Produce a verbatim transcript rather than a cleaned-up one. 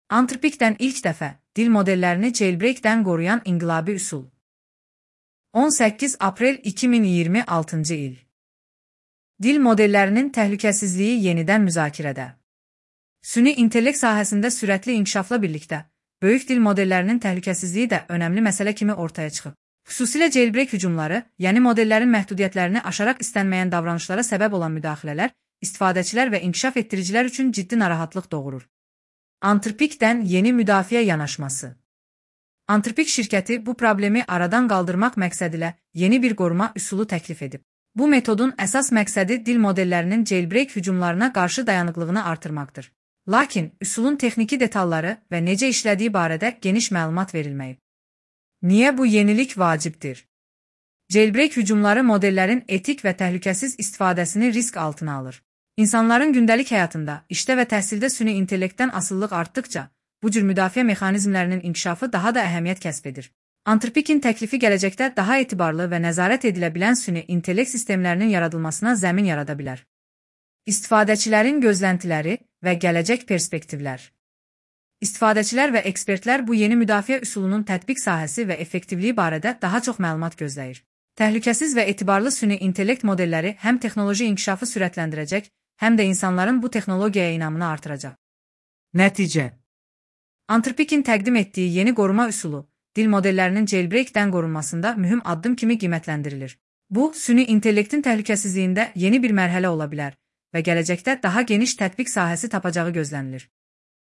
Anthropic'dən ilk dəfə dil modellərini jailbreakdən qoruyan inqilabi üsul. on səkkiz aprel iki min iyirmi altıncı il. Dil modellərinin təhlükəsizliyi yenidən müzakirədə. Süni intellekt sahəsində sürətli inkişafla birlikdə, böyük dil modellərinin təhlükəsizliyi də önəmli məsələ kimi ortaya çıxıb. Xüsusilə jailbreak hücumları, yəni modellərin məhdudiyyətlərini aşaraq istənməyən davranışlara səbəb olan müdaxilələr, istifadəçilər və inkişaf etdiricilər üçün ciddi narahatlıq doğurur. Anthropic'dən yeni müdafiə yanaşması. Anthropic şirkəti bu problemi aradan qaldırmaq məqsədilə yeni bir qoruma üsulu təklif edib. Bu metodun əsas məqsədi dil modellərinin jailbreak hücumlarına qarşı dayanıqlığını artırmaqdır. Lakin üsulun texniki detalları və necə işlədiyi barədə geniş məlumat verilməyib. Niyə bu yenilik vacibdir? Jailbreak hücumları modellərin etik və təhlükəsiz istifadəsini risk altına alır. İnsanların gündəlik həyatında, işdə və təhsildə süni intellektdən asılılıq artdıqca, bu cür müdafiə mexanizmlərinin inkişafı daha da əhəmiyyət kəsb edir. Anthropic'in təklifi gələcəkdə daha etibarlı və nəzarət edilə bilən süni intellekt sistemlərinin yaradılmasına zəmin yarada bilər. İstifadəçilərin gözləntiləri və gələcək perspektivlər. İstifadəçilər və ekspertlər bu yeni müdafiə üsulunun tətbiq sahəsi və effektivliyi barədə daha çox məlumat gözləyir. Təhlükəsiz və etibarlı süni intellekt modelləri həm texnoloji inkişafı sürətləndirəcək, həm də insanların bu texnologiyaya inamını artıracaq. Nəticə. Anthropic'in təqdim etdiyi yeni qoruma üsulu, dil modellərinin jailbreakdən qorunmasında mühüm addım kimi qiymətləndirilir. Bu, süni intellektin təhlükəsizliyində yeni bir mərhələ ola bilər və gələcəkdə daha geniş tətbiq sahəsi tapacağı gözlənilir.